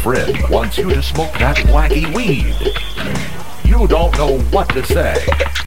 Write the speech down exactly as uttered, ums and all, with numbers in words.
friend wants you to smoke that wacky weed. You don't know what to say.